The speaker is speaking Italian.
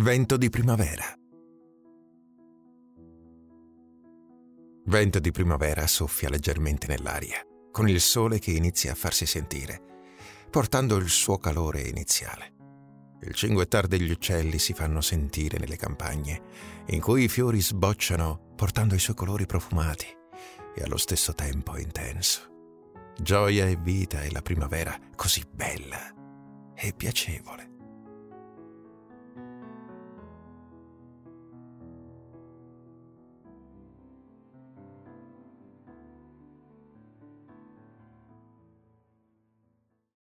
Vento di primavera. Vento di primavera soffia leggermente nell'aria, con il sole che inizia a farsi sentire, portando il suo calore iniziale. Il cinguettar degli uccelli si fanno sentire nelle campagne, in cui i fiori sbocciano portando i suoi colori profumati e allo stesso tempo intenso. Gioia e vita e la primavera così bella e piacevole.